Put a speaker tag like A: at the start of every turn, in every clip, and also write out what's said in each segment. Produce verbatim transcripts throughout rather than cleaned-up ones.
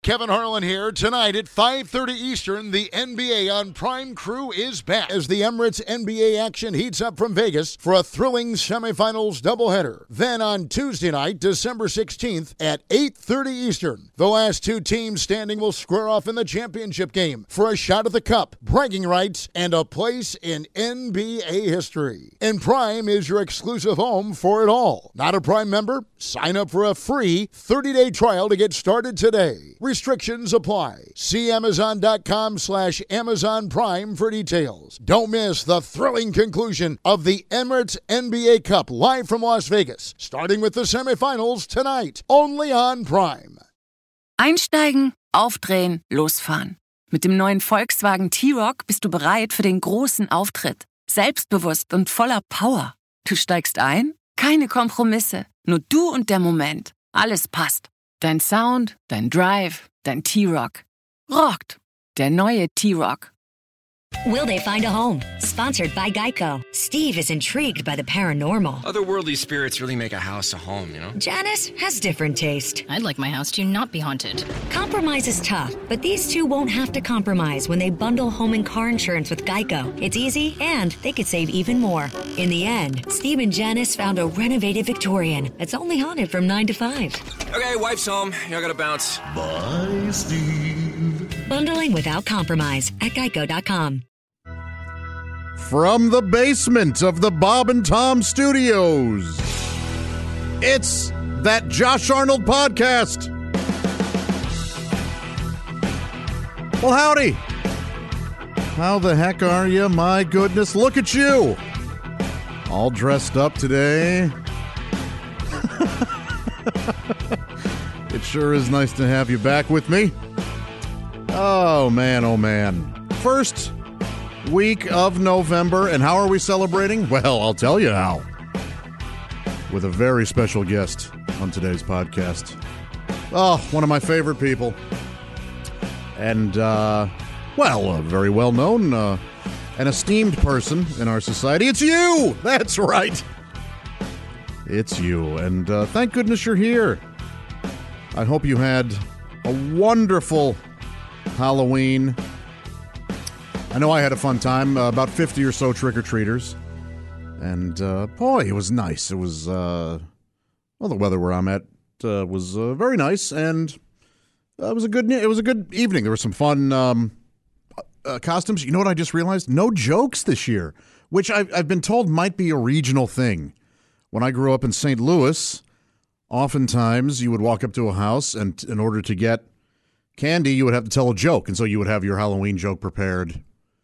A: Kevin Harlan here. Tonight at five thirty Eastern, the N B A on Prime Crew is back as the Emirates N B A action heats up from Vegas for a thrilling semifinals doubleheader. Then on Tuesday night, December sixteenth at eight thirty Eastern, the last two teams standing will square off in the championship game for a shot at the cup, bragging rights, and a place in N B A history. And Prime is your exclusive home for it all. Not a Prime member? Sign up for a free thirty-day trial to get started today. Restrictions apply. See Amazon.com slash Amazon Prime for details. Don't miss the thrilling conclusion of the Emirates N B A Cup live from Las Vegas, starting with the semifinals tonight, only on Prime.
B: Einsteigen, aufdrehen, losfahren. Mit dem neuen Volkswagen T-Roc bist du bereit für den großen Auftritt. Selbstbewusst und voller Power. Du steigst ein? Keine Kompromisse. Nur du und der Moment. Alles passt. Dein Sound, dein Drive, dein T-Roc. Rockt. Der neue T-Roc.
C: Will they find a home? Sponsored by Geico. Steve is intrigued by the paranormal.
D: Otherworldly spirits really make a house a home, you know?
C: Janice has different taste.
E: I'd like my house to not be haunted.
C: Compromise is tough, but these two won't have to compromise when they bundle home and car insurance with Geico. It's easy, and they could save even more. In the end, Steve and Janice found a renovated Victorian that's only haunted from nine to five.
D: Okay, wife's home. I gotta bounce.
F: Bye, Steve.
C: Bundling without compromise at geico dot com.
G: From the basement of the Bob and Tom Studios, it's That Josh Arnold Podcast. Well, howdy. How the heck are you? My goodness, look at you. All dressed up today. It sure is nice to have you back with me. Oh, man, oh, man. First week of November, and how are we celebrating? Well, I'll tell you how. With a very special guest on today's podcast. Oh, one of my favorite people. And, uh, well, a very well-known uh, and esteemed person in our society. It's you! That's right. It's you. And uh, thank goodness you're here. I hope you had a wonderful Halloween. I know I had a fun time, uh, about fifty or so trick-or-treaters. And, uh, boy, it was nice. It was, uh, well, the weather where I'm at uh, was uh, very nice, and uh, it was a good it was a good evening. There were some fun um, uh, costumes. You know what I just realized? No jokes this year, which I've, I've been told might be a regional thing. When I grew up in Saint Louis, oftentimes you would walk up to a house, and in order to get candy, you would have to tell a joke, and so you would have your Halloween joke prepared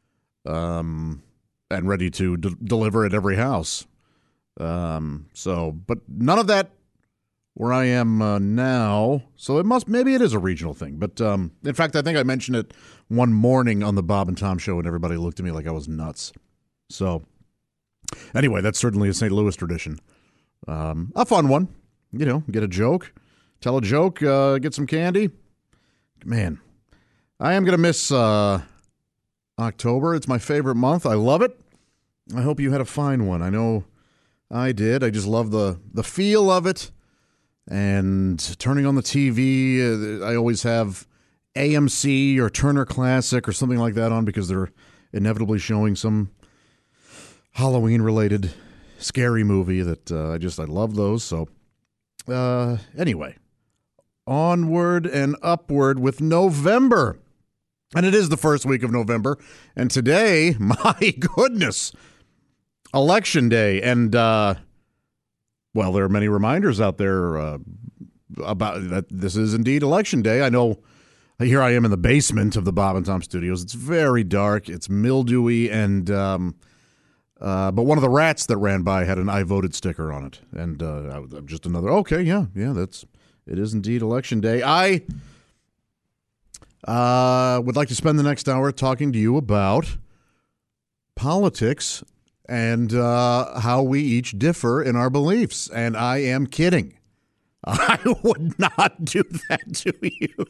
G: um, and ready to d- deliver at every house. Um, so, but none of that where I am uh, now. So it must, maybe it is a regional thing. But um, in fact, I think I mentioned it one morning on the Bob and Tom show, and everybody looked at me like I was nuts. So anyway, that's certainly a Saint Louis tradition. Um, a fun one, you know, get a joke, tell a joke, uh, get some candy. Man, I am going to miss uh, October. It's my favorite month. I love it. I hope you had a fine one. I know I did. I just love the, the feel of it. And turning on the T V, uh, I always have A M C or Turner Classic or something like that on because they're inevitably showing some Halloween-related scary movie that uh, I just, I love those. So uh, anyway. Onward and upward with November. And it is the first week of November. And today, my goodness, Election Day. And, uh, well, there are many reminders out there uh, about that this is indeed Election Day. I know here I am in the basement of the Bob and Tom Studios. It's very dark. It's mildewy. And, um, uh, but one of the rats that ran by had an I voted sticker on it. And uh, just another, okay, yeah, yeah, that's... It is indeed Election Day. I uh, would like to spend the next hour talking to you about politics and uh, how we each differ in our beliefs. And I am kidding. I would not do that to you.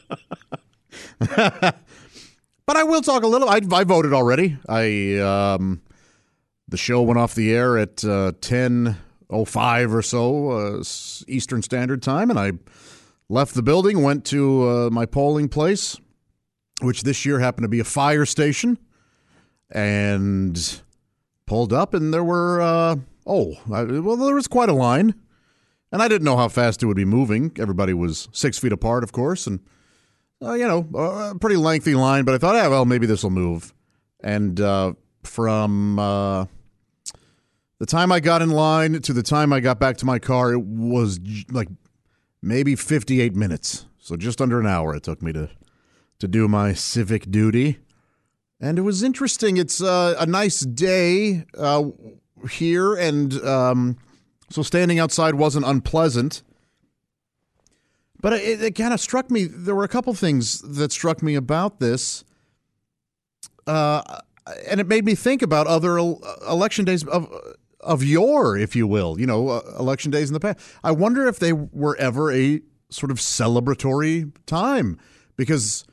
G: But I will talk a little. I, I voted already. I um, the show went off the air at uh, ten oh five or so uh, Eastern Standard Time, and I left the building, went to uh, my polling place, which this year happened to be a fire station, and pulled up, and there were, uh, oh, I, well, there was quite a line, and I didn't know how fast it would be moving. Everybody was six feet apart, of course, and, uh, you know, a pretty lengthy line, but I thought, yeah, well, maybe this will move. And uh, from uh, the time I got in line to the time I got back to my car, it was like maybe fifty-eight minutes. So just under an hour it took me to, to do my civic duty. And it was interesting. It's uh, a nice day uh, here, and um, so standing outside wasn't unpleasant. But it, it kind of struck me, there were a couple things that struck me about this, uh, and it made me think about other election days of of yore, if you will, you know, uh, election days in the past. I wonder if they were ever a sort of celebratory time, because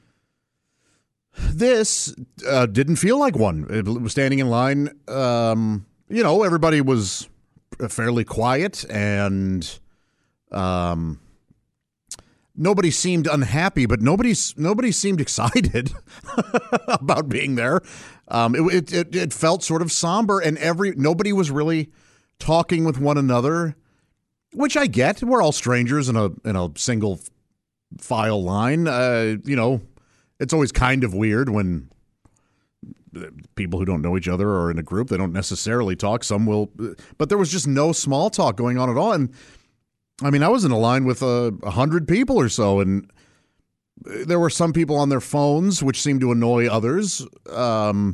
G: this uh, didn't feel like one. It was standing in line. Um, you know, everybody was fairly quiet, and um, nobody seemed unhappy, but nobody nobody seemed excited about being there. Um, it, it it felt sort of somber, and every nobody was really talking with one another, which I get. We're all strangers in a in a single file line. Uh, you know. It's always kind of weird when people who don't know each other are in a group. They don't necessarily talk. Some will. But there was just no small talk going on at all. And, I mean, I was in a line with a uh, hundred people or so, and there were some people on their phones, which seemed to annoy others. Um,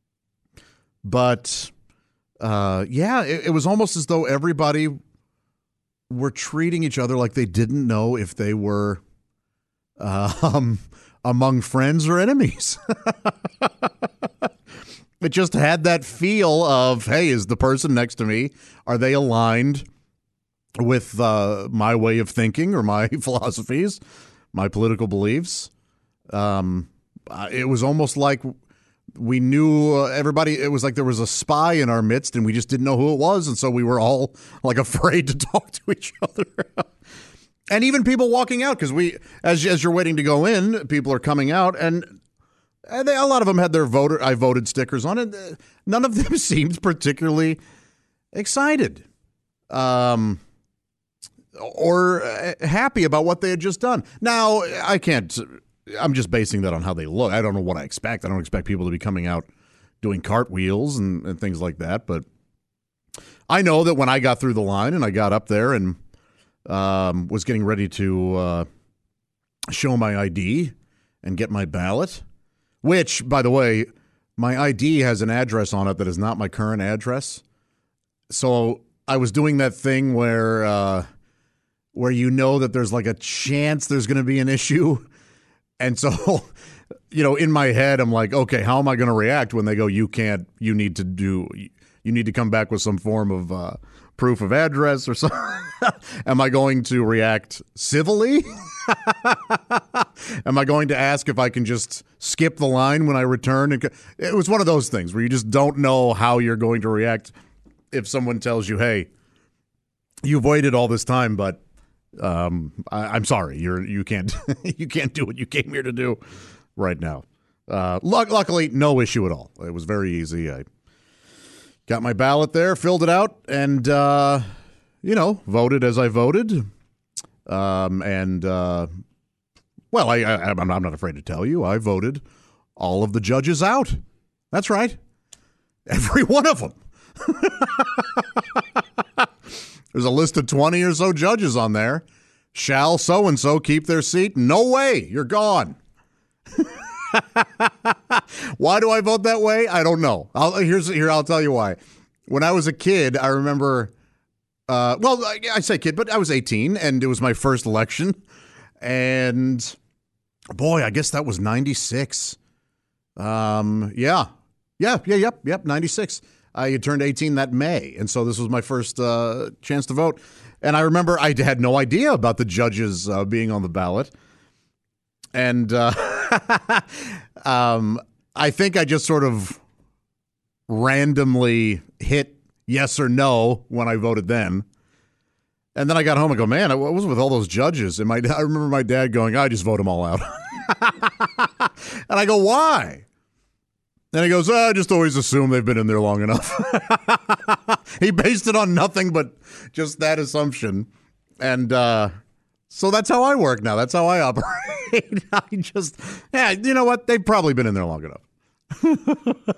G: but, uh, yeah, it, it was almost as though everybody were treating each other like they didn't know if they were uh, um, among friends or enemies. It just had that feel of, hey, is the person next to me, are they aligned with uh, my way of thinking or my philosophies, my political beliefs? Um, it was almost like we knew uh, everybody. It was like there was a spy in our midst, and we just didn't know who it was, and so we were all like afraid to talk to each other. And even people walking out, because we, as as you're waiting to go in, people are coming out, and they, a lot of them had their voter I voted stickers on it. None of them seemed particularly excited, um, or happy about what they had just done. Now, I can't. I'm just basing that on how they look. I don't know what I expect. I don't expect people to be coming out doing cartwheels and, and things like that. But I know that when I got through the line and I got up there and Um, was getting ready to uh, show my I D and get my ballot, which, by the way, my I D has an address on it that is not my current address. So I was doing that thing where uh, where you know that there's like a chance there's going to be an issue. And so, you know, in my head, I'm like, okay, how am I going to react when they go, you can't, you need to do, you need to come back with some form of uh, proof of address or something. Am I going to react civilly? Am I going to ask if I can just skip the line when I return? It was one of those things where you just don't know how you're going to react if someone tells you, hey, you've waited all this time, but um, I, I'm sorry, you're you can't you can't do what you came here to do right now. Uh, luck, luckily, no issue at all. It was very easy. I got my ballot there, filled it out, and uh, you know, voted as I voted. Um, and uh, well, I, I, I'm not afraid to tell you, I voted all of the judges out. That's right, every one of them. There's a list of twenty or so judges on there. Shall so-and-so keep their seat? No way. You're gone. Why do I vote that way? I don't know. I'll, here's here. I'll tell you why. When I was a kid, I remember, uh, well, I, I say kid, but I was eighteen, and it was my first election. And, boy, I guess that was ninety-six. Um, yeah. Yeah, yeah, yep, yep, ninety-six. I had turned eighteen that May, and so this was my first uh, chance to vote. And I remember I had no idea about the judges uh, being on the ballot. And uh, um, I think I just sort of randomly hit yes or no when I voted then. And then I got home and go, man, I was with all those judges. And my, I remember my dad going, I just vote them all out. And I go, why? And he goes, oh, I just always assume they've been in there long enough. He based it on nothing but just that assumption. And uh, so that's how I work now. That's how I operate. I just, yeah, you know what? They've probably been in there long enough.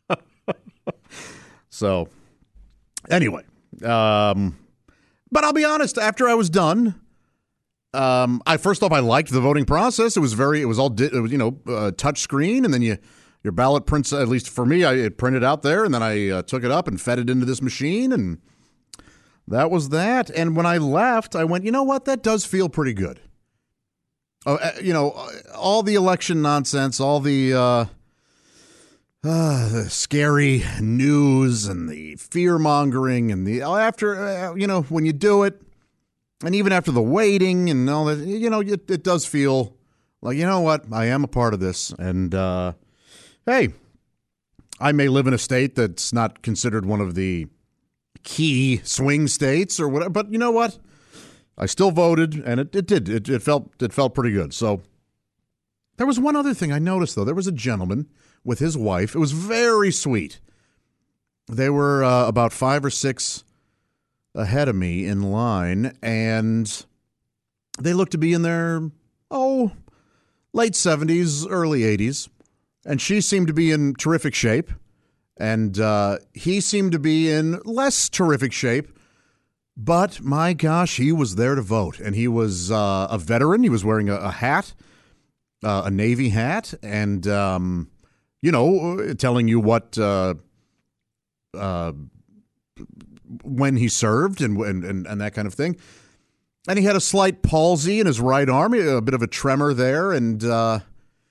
G: So, anyway. Um, but I'll be honest, after I was done, um, I first off, I liked the voting process. It was very, it was all, it was, you know, uh, touch screen, and then you, your ballot prints, at least for me, I, it printed out there, and then I uh, took it up and fed it into this machine, and that was that. And when I left, I went, you know what? That does feel pretty good. Uh, you know, all the election nonsense, all the, uh, uh, the scary news and the fear-mongering and the, after, uh, you know, when you do it, and even after the waiting and all that, you know, it, it does feel like, you know what? I am a part of this, and, uh, hey, I may live in a state that's not considered one of the key swing states or whatever, but you know what? I still voted, and it, it did. It, it felt it felt pretty good. So there was one other thing I noticed, though. There was a gentleman with his wife. It was very sweet. They were uh, about five or six ahead of me in line, and they looked to be in their, oh, late seventies, early eighties. And she seemed to be in terrific shape, and uh, he seemed to be in less terrific shape. But, my gosh, he was there to vote, and he was uh, a veteran. He was wearing a, a hat, uh, a Navy hat, and, um, you know, telling you what, uh, uh, when he served and, and, and, and that kind of thing. And he had a slight palsy in his right arm, a bit of a tremor there, and uh,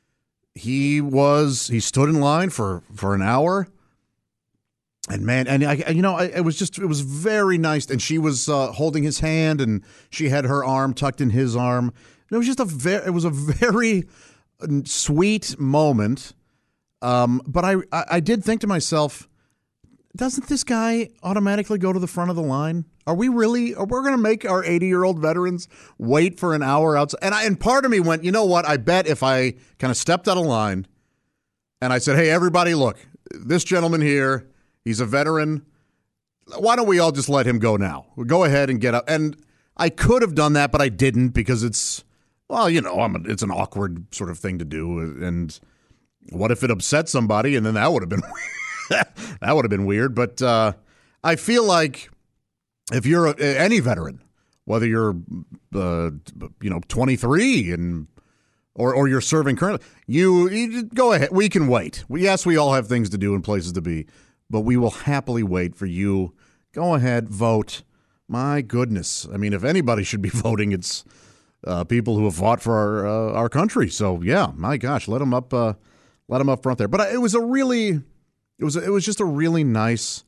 G: he was, he stood in line for, for an hour. And man, and I, you know, I, it was just, it was very nice. And she was uh, holding his hand, and she had her arm tucked in his arm. And it was just a very, it was a very sweet moment. Um, but I, I did think to myself, doesn't this guy automatically go to the front of the line? Are we really, are we going to make our eighty-year-old veterans wait for an hour outside? And I, and part of me went, you know what? I bet if I kind of stepped out of line and I said, hey, everybody, look, this gentleman here, he's a veteran. Why don't we all just let him go now? We'll go ahead and get up. And I could have done that, but I didn't because it's, well, you know, I'm a, it's an awkward sort of thing to do. And what if it upset somebody? And then that would have been that would have been weird. But uh, I feel like if you're a, any veteran, whether you're uh, you know twenty-three and or or you're serving currently, you, you go ahead. We can wait. We, yes, we all have things to do and places to be. But we will happily wait for you. Go ahead, vote. My goodness. I mean, if anybody should be voting, it's uh, people who have fought for our uh, our country. So, yeah, my gosh, let them up uh, let them up front there. But it was a really it was it was just a really nice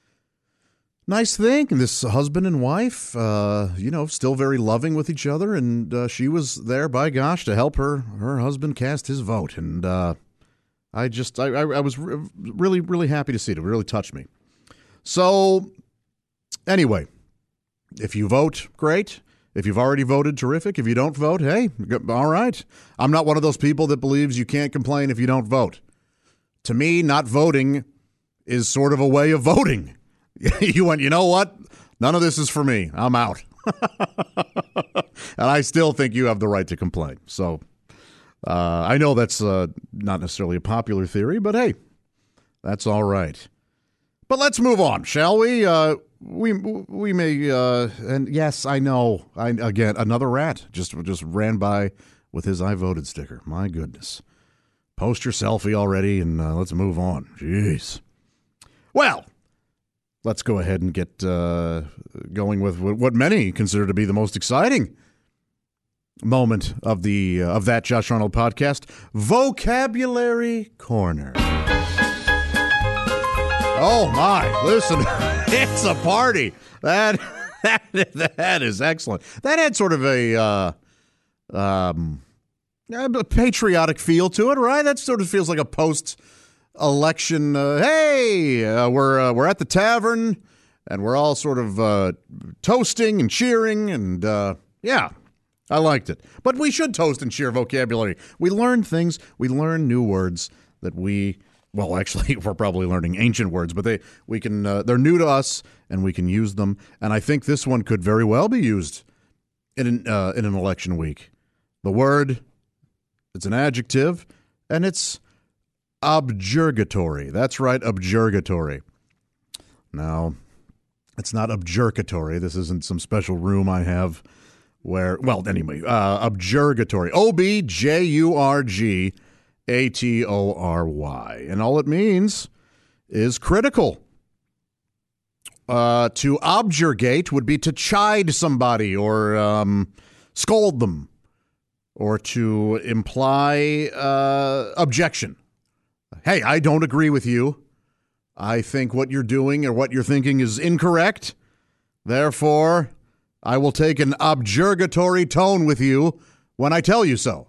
G: nice thing. And this husband and wife, uh, you know, still very loving with each other, and uh, she was there, by gosh, to help her her husband cast his vote. And uh I just, I, I was re- really, really happy to see it. It really touched me. So, anyway, if you vote, great. If you've already voted, terrific. If you don't vote, hey, all right. I'm not one of those people that believes you can't complain if you don't vote. To me, not voting is sort of a way of voting. You went, you know what? None of this is for me. I'm out. And I still think you have the right to complain. So, Uh, I know that's uh, not necessarily a popular theory, but hey, that's all right. But let's move on, shall we? Uh, we we may, uh, and yes, I know. I again another rat just just ran by with his "I voted" sticker. My goodness, post your selfie already, and uh, let's move on. Jeez. Well, let's go ahead and get uh, going with what many consider to be the most exciting moment of the uh, of that Josh Arnold podcast, Vocabulary Corner. Oh my, listen, it's a party. That that that is excellent. That had sort of a uh, um, a patriotic feel to it, right? That sort of feels like a post-election. Uh, hey, uh, we're uh, we're at the tavern, and we're all sort of uh, toasting and cheering, and uh, yeah, I liked it. But we should toast and cheer vocabulary. We learn things. We learn new words that we, well, actually, we're probably learning ancient words, but they we can uh, they're new to us, and we can use them. And I think this one could very well be used in an, uh, in an election week. The word, it's an adjective, and it's objurgatory. That's right, objurgatory. Now, it's not objurgatory. This isn't some special room I have where, well, anyway, uh, objurgatory. O B J U R G A T O R Y. And all it means is critical. Uh, to objurgate would be to chide somebody or um, scold them or to imply uh, objection. Hey, I don't agree with you. I think what you're doing or what you're thinking is incorrect. Therefore, I will take an objurgatory tone with you when I tell you so.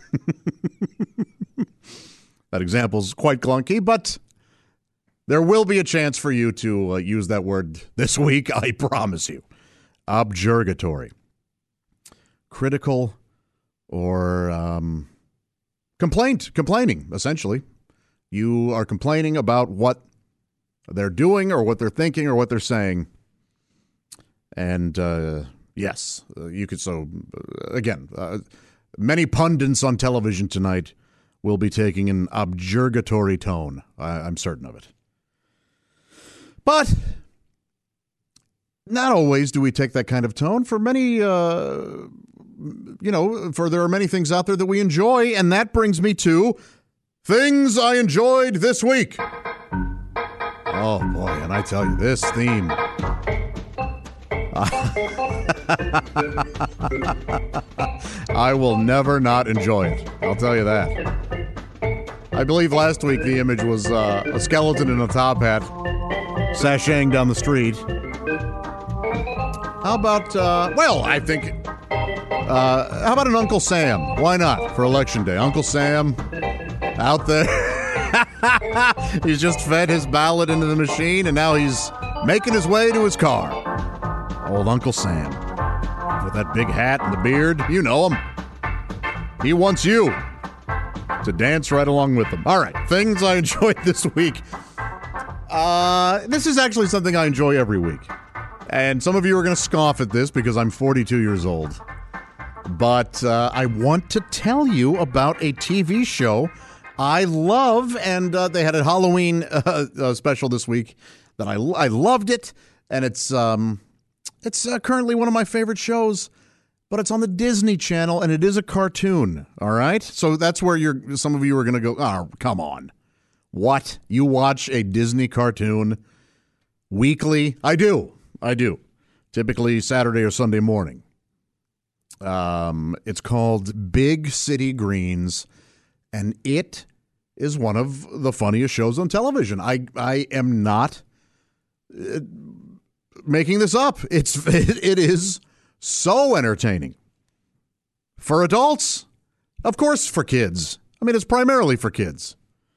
G: That example's quite clunky, but there will be a chance for you to uh, use that word this week, I promise you. Objurgatory. Critical or um, complaint, complaining, essentially. You are complaining about what they're doing or what they're thinking or what they're saying. And uh, yes, uh, you could so, uh, again, uh, many pundits on television tonight will be taking an objurgatory tone. I, I'm certain of it. But not always do we take that kind of tone. For many, uh, you know, for there are many things out there that we enjoy, and that brings me to things I enjoyed this week. Oh, boy, and I tell you, this theme. I will never not enjoy it. I'll tell you that. I believe last week the image was uh, a skeleton in a top hat sashaying down the street. How about, uh, well, I think, uh, how about an Uncle Sam? Why not for Election Day? Uncle Sam out there. He's just fed his ballot into the machine, and now he's making his way to his car. Old Uncle Sam. With that big hat and the beard. You know him. He wants you to dance right along with him. All right, things I enjoyed this week. Uh, this is actually something I enjoy every week. And some of you are going to scoff at this because I'm forty-two years old. But uh, I want to tell you about a T V show I love, and uh, they had a Halloween uh, uh, special this week that I, I loved it, and it's um, it's uh, currently one of my favorite shows, but it's on the Disney Channel, and it is a cartoon, all right? So that's where you're. Some of you are going to go, oh, come on. What? You watch a Disney cartoon weekly? I do. I do. Typically Saturday or Sunday morning. Um, it's called Big City Greens, and it is one of the funniest shows on television. I I am not uh, making this up. It's it, it is so entertaining. For adults, of course for kids. I mean, it's primarily for kids.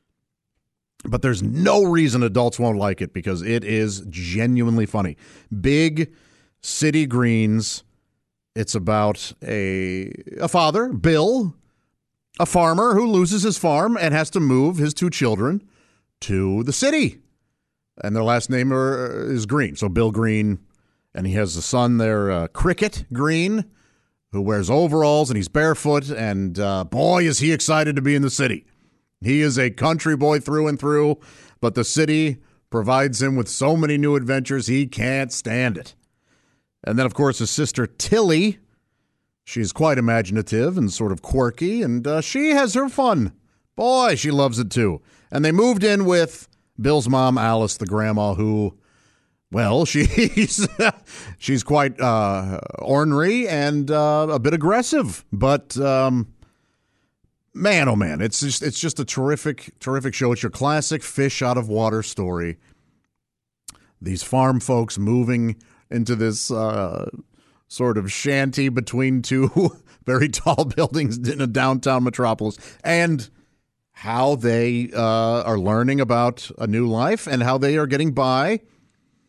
G: But there's no reason adults won't like it because it is genuinely funny. Big City Greens. It's about a a father, Bill, a farmer who loses his farm and has to move his two children to the city. And their last name are, is Green. So Bill Green, and he has a son there, uh, Cricket Green, who wears overalls and he's barefoot. And uh, boy, is he excited to be in the city. He is a country boy through and through, but the city provides him with so many new adventures, he can't stand it. And then, of course, his sister Tilly, she's quite imaginative and sort of quirky, and uh, she has her fun. Boy, she loves it too. And they moved in with Bill's mom, Alice, the grandma, who, well, she's she's quite uh, ornery and uh, a bit aggressive. But um, man, oh man, it's just it's just a terrific, terrific show. It's your classic fish out of water story. These farm folks moving into this uh, sort of shanty between two very tall buildings in a downtown metropolis, and how they uh, are learning about a new life and how they are getting by.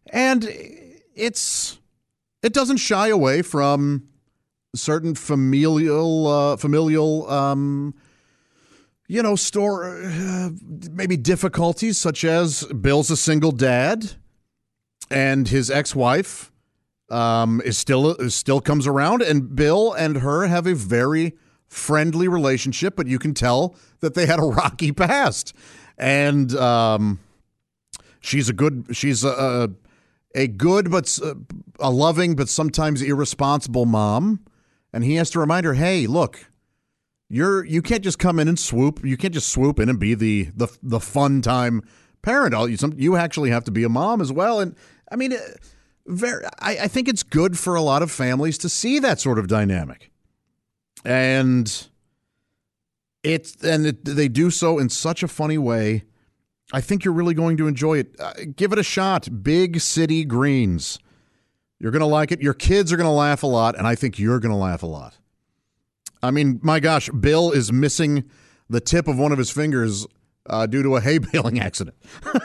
G: And it's it doesn't shy away from certain familial, uh, familial, um, you know, store uh, maybe difficulties, such as Bill's a single dad, and his ex-wife um, is still is still comes around, and Bill and her have a very friendly relationship, but you can tell that they had a rocky past, and um, she's a good she's a. a A good but uh, a loving but sometimes irresponsible mom, and he has to remind her, "Hey, look, you're you can't just come in and swoop. You can't just swoop in and be the the the fun time parent. You some you actually have to be a mom as well." And I mean, very, I, I think it's good for a lot of families to see that sort of dynamic, and it's and it, they do so in such a funny way. I think you're really going to enjoy it. Uh, give it a shot. Big City Greens. You're going to like it. Your kids are going to laugh a lot, and I think you're going to laugh a lot. I mean, my gosh, Bill is missing the tip of one of his fingers uh, due to a hay baling accident.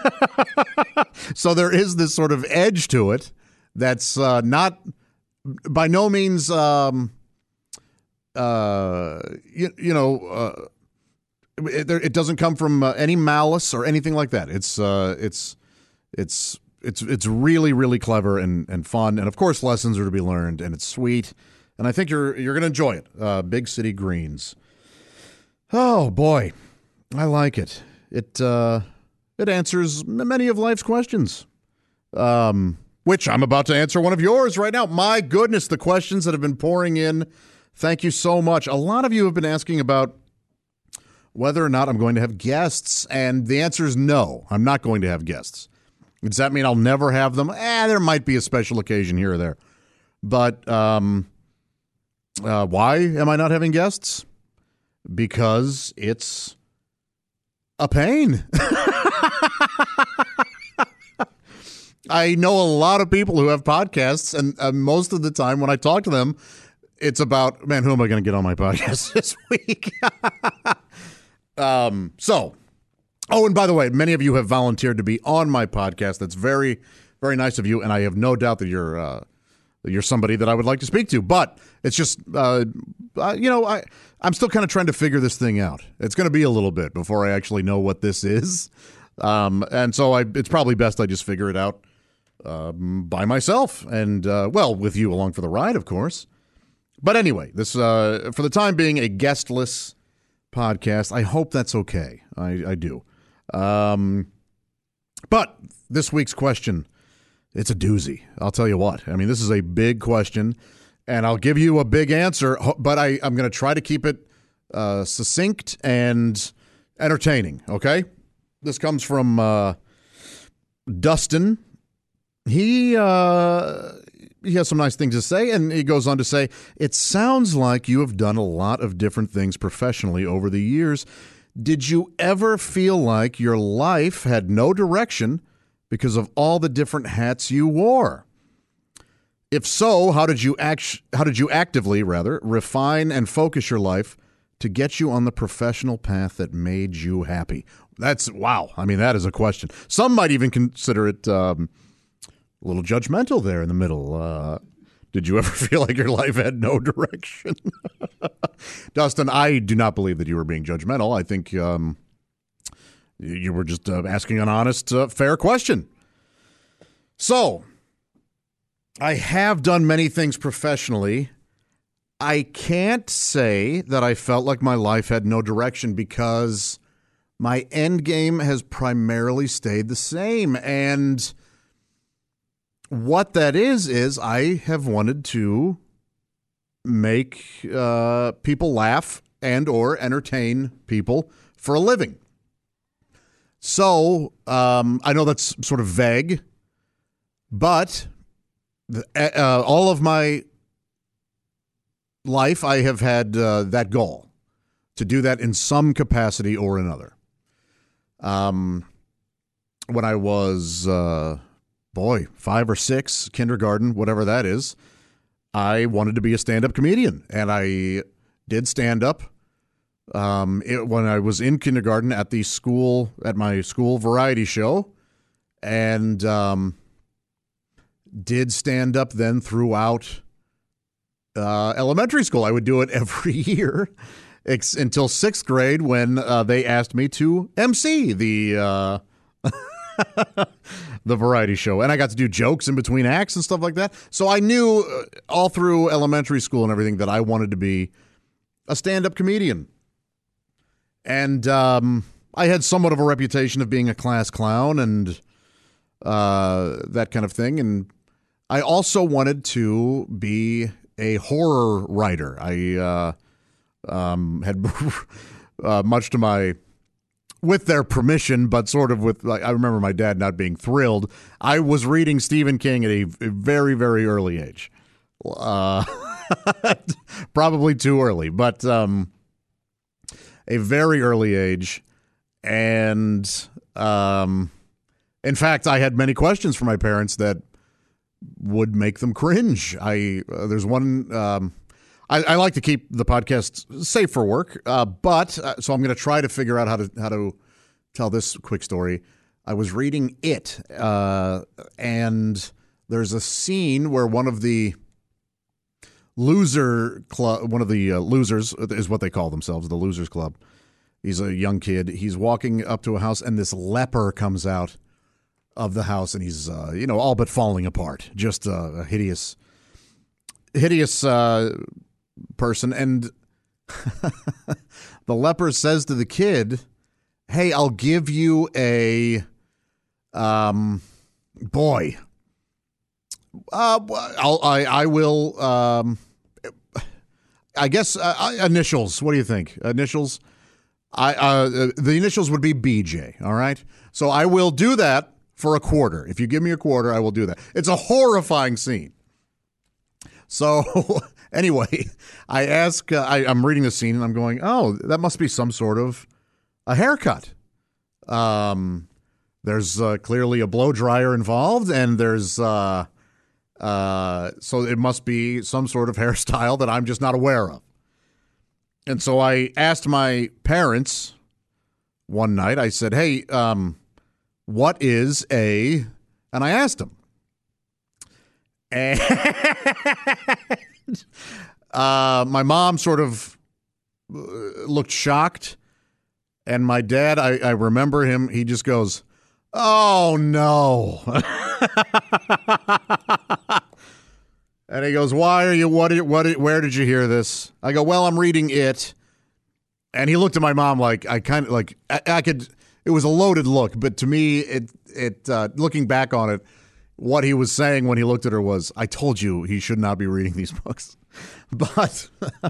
G: So there is this sort of edge to it that's uh, not, by no means, um, uh, you, you know, uh, It, it doesn't come from uh, any malice or anything like that. It's uh, it's it's it's it's really really clever and, and fun, and of course lessons are to be learned, and it's sweet, and I think you're you're going to enjoy it. Uh, Big City Greens. Oh boy, I like it. It uh, it answers many of life's questions, um, which I'm about to answer one of yours right now. My goodness, the questions that have been pouring in. Thank you so much. A lot of you have been asking about whether or not I'm going to have guests, and the answer is no, I'm not going to have guests. Does that mean I'll never have them? Eh, there might be a special occasion here or there. But um, uh, why am I not having guests? Because it's a pain. I know a lot of people who have podcasts, and uh, most of the time when I talk to them, it's about, man, who am I going to get on my podcast this week? Um, so, oh, and by the way, many of you have volunteered to be on my podcast. That's very, very nice of you, and I have no doubt that you're uh, that you're somebody that I would like to speak to. But it's just, uh, uh, you know, I I'm still kind of trying to figure this thing out. It's going to be a little bit before I actually know what this is, um, and so I it's probably best I just figure it out um, by myself, and uh, well, with you along for the ride, of course. But anyway, this uh, for the time being a guestless podcast. I hope that's okay. I, I do. Um, but this week's question, it's a doozy. I'll tell you what. I mean, this is a big question, and I'll give you a big answer, but I, I'm going to try to keep it uh, succinct and entertaining, okay? This comes from uh, Dustin. He... Uh, He has some nice things to say, and he goes on to say, it sounds like you have done a lot of different things professionally over the years. Did you ever feel like your life had no direction because of all the different hats you wore? If so, how did you act, how did you actively, rather, refine and focus your life to get you on the professional path that made you happy? That's, wow. I mean, that is a question. Some might even consider it... Um, a little judgmental there in the middle. Uh, did you ever feel like your life had no direction? Dustin, I do not believe that you were being judgmental. I think um, you were just uh, asking an honest, uh, fair question. So, I have done many things professionally. I can't say that I felt like my life had no direction because my end game has primarily stayed the same. And what that is, is I have wanted to make uh, people laugh and or entertain people for a living. So um, I know that's sort of vague, but the, uh, all of my life I have had uh, that goal, to do that in some capacity or another. Um, when I was... Uh, Boy, five or six, kindergarten, whatever that is, I wanted to be a stand-up comedian, and I did stand-up um, it, when I was in kindergarten at the school, at my school variety show, and um, did stand up then throughout uh, elementary school. I would do it every year ex- until sixth grade when uh, they asked me to emcee the uh, the variety show. And I got to do jokes in between acts and stuff like that. So I knew uh, all through elementary school and everything that I wanted to be a stand-up comedian. And um, I had somewhat of a reputation of being a class clown and uh, that kind of thing. And I also wanted to be a horror writer. I uh, um, had, uh, much to my, with their permission, but sort of with, like, I remember my dad not being thrilled. I was reading Stephen King at a, a very, very early age. Uh, probably too early, but um, a very early age. And um, in fact, I had many questions for my parents that would make them cringe. I uh, there's one. Um, I, I like to keep the podcast safe for work, uh, but uh, so I'm going to try to figure out how to how to tell this quick story. I was reading It, uh, and there's a scene where one of the loser club, one of the uh, losers is what they call themselves, the Losers Club. He's a young kid. He's walking up to a house, and this leper comes out of the house, and he's, uh, you know, all but falling apart. Just uh, a hideous, hideous uh, person. And the leper says to the kid, "Hey, I'll give you a, um, boy. Uh, I'll, I, I will, um, I guess, uh, initials. What do you think? Initials? I, uh, the initials would be B J. All right. So I will do that for a quarter. If you give me a quarter, I will do that." It's a horrifying scene. So anyway, I ask, uh, I, I'm reading the scene and I'm going, oh, that must be some sort of a haircut. Um, there's uh, clearly a blow dryer involved, and there's, uh, uh, so it must be some sort of hairstyle that I'm just not aware of. And so I asked my parents one night, I said, hey, um, what is a, and I asked them. And uh, my mom sort of looked shocked. And my dad, I, I remember him, he just goes, oh, no. And he goes, why are you, what, what, where did you hear this? I go, well, I'm reading It. And he looked at my mom like, I kind of, like, I, I could, it was a loaded look. But to me, it, it uh, looking back on it, what he was saying when he looked at her was, I told you he should not be reading these books. But,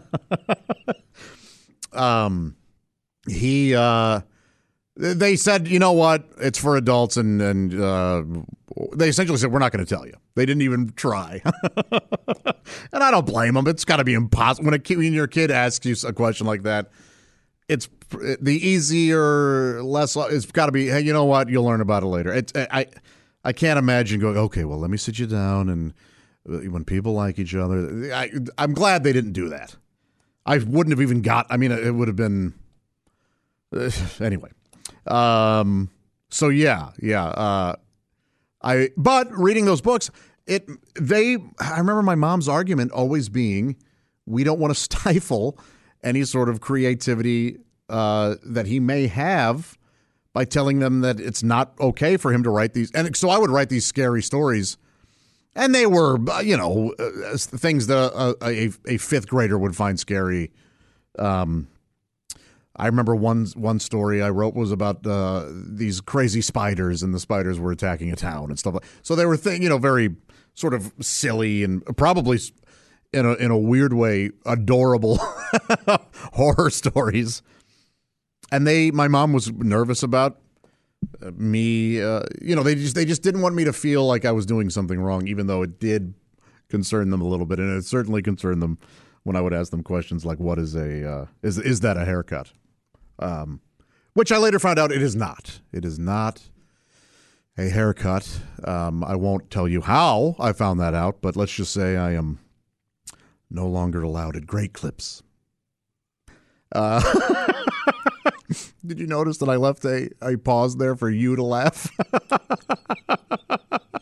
G: um, he, uh, they said, you know what, it's for adults, and, and uh, they essentially said, we're not going to tell you. They didn't even try. And I don't blame them. It's got to be impossible. When, a kid, when your kid asks you a question like that, it's the easier, less, it's got to be, hey, you know what, you'll learn about it later. It's, I, I can't imagine going, okay, well, let me sit you down, and when people like each other, I, I'm glad they didn't do that. I wouldn't have even got, I mean, it would have been, uh, anyway. Um, so yeah, yeah. Uh, I, but reading those books, it, they, I remember my mom's argument always being, we don't want to stifle any sort of creativity, uh, that he may have by telling them that it's not okay for him to write these. And so I would write these scary stories, and they were, you know, uh, things that a, a, a fifth grader would find scary. Um, I remember one one story I wrote was about uh, these crazy spiders, and the spiders were attacking a town and stuff like that. So they were, th- you know, very sort of silly and probably in a in a weird way adorable horror stories. And they, my mom was nervous about uh, me. Uh, you know, they just they just didn't want me to feel like I was doing something wrong, even though it did concern them a little bit, and it certainly concerned them when I would ask them questions like, "What is a uh, is is that a haircut?" Um, which I later found out it is not. It is not a haircut. Um, I won't tell you how I found that out, but let's just say I am no longer allowed at Great Clips. Uh, did you notice that I left a, a pause there for you to laugh?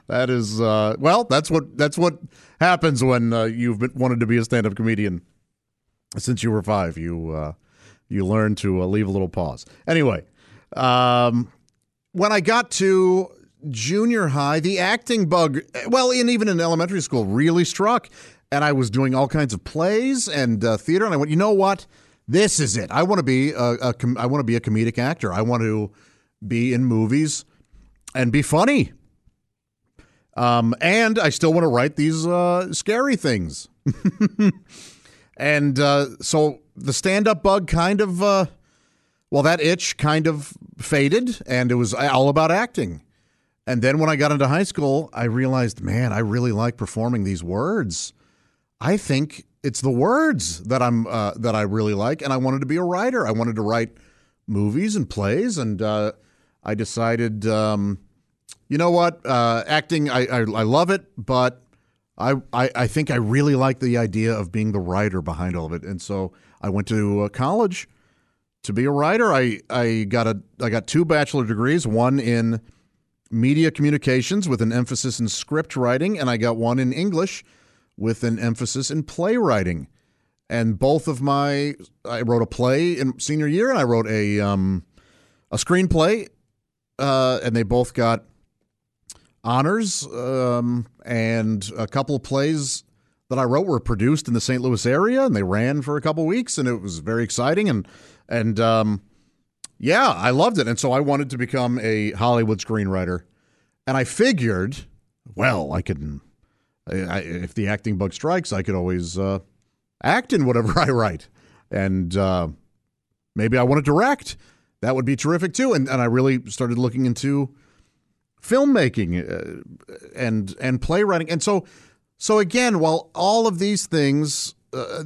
G: That is, uh, well, that's what that's what happens when uh, you've been, wanted to be a stand-up comedian since you were five. You uh, you learn to uh, leave a little pause. Anyway, um, when I got to junior high, the acting bug, well, and even in elementary school, really struck. And I was doing all kinds of plays and uh, theater, and I went, you know what? This is it. I want to be a, a com- I want to be a comedic actor. I want to be in movies and be funny. Um, and I still want to write these uh, scary things. and uh, so the stand-up bug kind of, uh, well, that itch kind of faded, and it was all about acting. And then when I got into high school, I realized, man, I really like performing these words. I think it's the words that I'm uh, that I really like, and I wanted to be a writer. I wanted to write movies and plays, and uh, I decided, um, you know what, uh, acting, I, I I love it, but I, I I think I really like the idea of being the writer behind all of it, and so I went to uh, college to be a writer. I I got a I got two bachelor degrees, one in media communications with an emphasis in script writing, and I got one in English with an emphasis in playwriting. And both of my, I wrote a play in senior year, and I wrote a um, a screenplay, uh, and they both got honors. Um, and a couple of plays that I wrote were produced in the Saint Louis area, and they ran for a couple of weeks, and it was very exciting. And and um, yeah, I loved it. And so I wanted to become a Hollywood screenwriter. And I figured, well, I could. I, if the acting bug strikes, I could always uh, act in whatever I write. And uh, maybe I want to direct. That would be terrific, too. And, and I really started looking into filmmaking uh, and and playwriting. And so, so again, while all of these things, uh,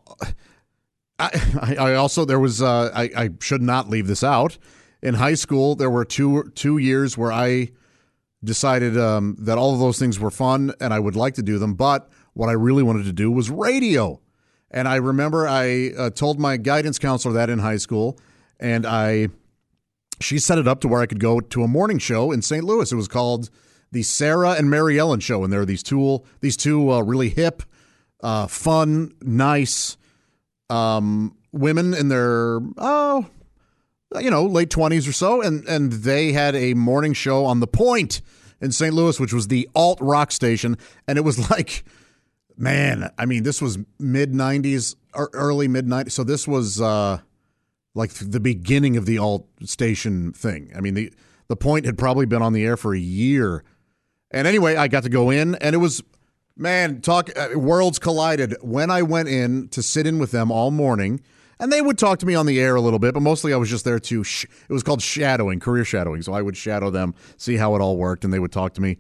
G: I, I also, there was, uh, I, I should not leave this out. In high school, there were two two years where I decided um, that all of those things were fun and I would like to do them, but what I really wanted to do was radio. And I remember I uh, told my guidance counselor that in high school, and I she set it up to where I could go to a morning show in Saint Louis. It was called the Sarah and Mary Ellen Show, and there are these two, these two uh, really hip, uh, fun, nice um, women in their, oh, you know, late twenties or so, and and they had a morning show on The Point in Saint Louis, which was the alt rock station, and it was like, man, I mean, this was mid nineties or early mid nineties, so this was uh, like the beginning of the alt station thing. I mean, the the Point had probably been on the air for a year, and anyway, I got to go in, and it was, man, talk uh, worlds collided when I went in to sit in with them all morning. And they would talk to me on the air a little bit, but mostly I was just there to, sh- it was called shadowing, career shadowing. So I would shadow them, see how it all worked, and they would talk to me.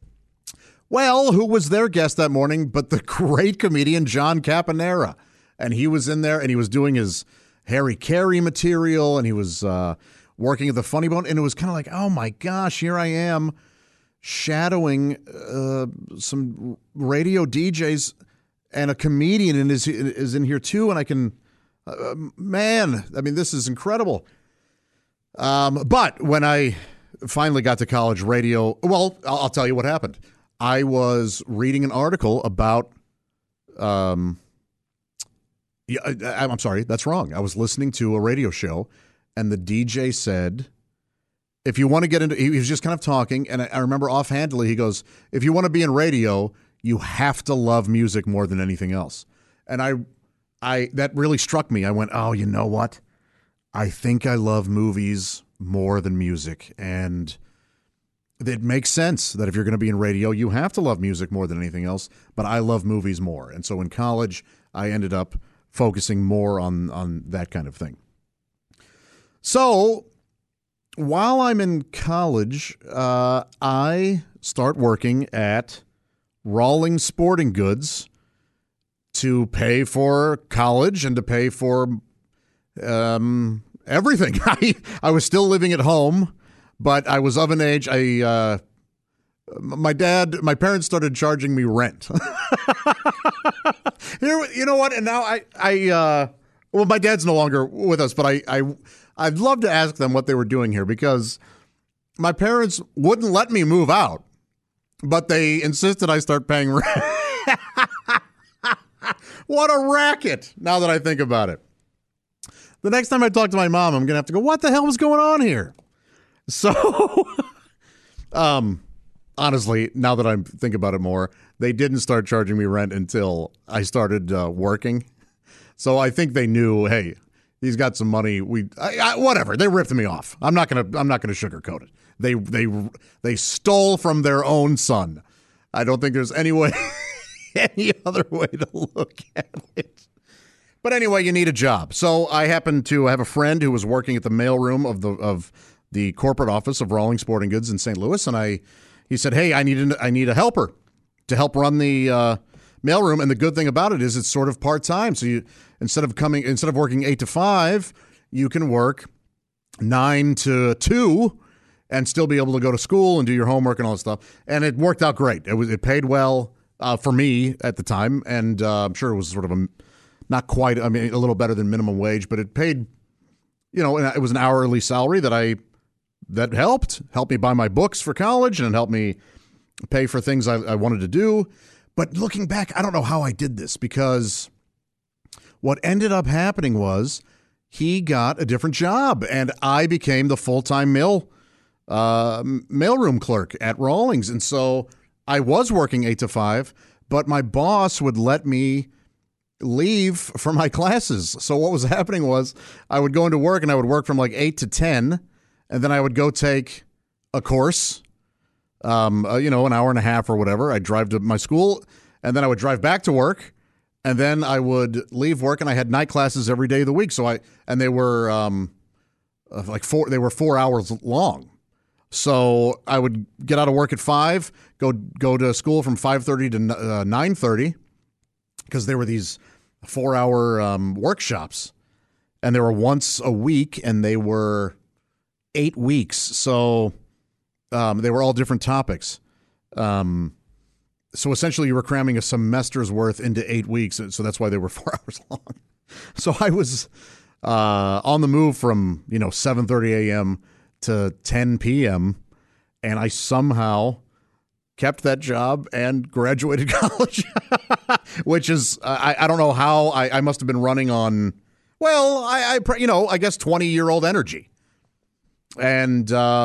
G: Well, who was their guest that morning but the great comedian John Caponera? And he was in there, and he was doing his Harry Carey material, and he was uh, working at the Funny Bone. And it was kind of like, oh my gosh, here I am shadowing uh, some radio D Js, and a comedian and is, is in here too, and I can... Uh, man, I mean, this is incredible. Um, but when I finally got to college radio, well, I'll, I'll tell you what happened. I was reading an article about, um, yeah, I, I'm sorry, that's wrong. I was listening to a radio show, and the D J said, if you want to get into, he was just kind of talking, and I, I remember offhandedly, he goes, if you want to be in radio, you have to love music more than anything else. And I I that really struck me. I went, oh, you know what? I think I love movies more than music. And it makes sense that if you're going to be in radio, you have to love music more than anything else. But I love movies more. And so in college, I ended up focusing more on, on that kind of thing. So while I'm in college, uh, I start working at Rawlings Sporting Goods to pay for college and to pay for um, everything. I, I was still living at home, but I was of an age. I uh, my dad, my parents started charging me rent. Here, you know what? And now I, I uh, well, my dad's no longer with us, but I, I, I'd love to ask them what they were doing here, because my parents wouldn't let me move out. but they insisted I start paying rent. What a racket, now that I think about it. The next time I talk to my mom, I'm going to have to go, what the hell was going on here? So, um, honestly, now that I think about it more, they didn't start charging me rent until I started uh, working. So I think they knew, hey, he's got some money. We, I, I, whatever. They ripped me off. I'm not gonna. I'm not gonna sugarcoat it. They, they, they stole from their own son. I don't think there's any way, any other way to look at it. But anyway, you need a job. So I happen to have a friend who was working at the mailroom of the of the corporate office of Rawlings Sporting Goods in Saint Louis, and I, he said, hey, I need an, I need a helper to help run the uh, mailroom. And the good thing about it is it's sort of part time. So you instead of coming instead of working eight to five, you can work nine to two and still be able to go to school and do your homework and all that stuff. And it worked out great. It was it paid well uh, for me at the time, and uh, I'm sure it was sort of a not quite, I mean, a little better than minimum wage, but it paid, you know, it was an hourly salary that I, that helped, helped me buy my books for college and it helped me pay for things I, I wanted to do. But looking back, I don't know how I did this, because what ended up happening was he got a different job and I became the full-time mail, uh, mailroom clerk at Rawlings. And so I was working eight to five, but my boss would let me leave for my classes. So what was happening was I would go into work and I would work from like eight to ten, and then I would go take a course, um, uh, you know, an hour and a half or whatever. I'd drive to my school, and then I would drive back to work, and then I would leave work, and I had night classes every day of the week. So I, and they were um, like four, they were four hours long. So I would get out of work at five, go go to school from five thirty to uh, nine thirty, because there were these four-hour um, workshops, and they were once a week, and they were eight weeks. So um, they were all different topics. Um, so essentially, you were cramming a semester's worth into eight weeks, so that's why they were four hours long. So I was uh, on the move from you know seven thirty a.m. to ten p.m., and I somehow kept that job and graduated college, which is, I, I don't know how, I, I must have been running on, well, I, I you know, I guess twenty-year-old energy. And uh,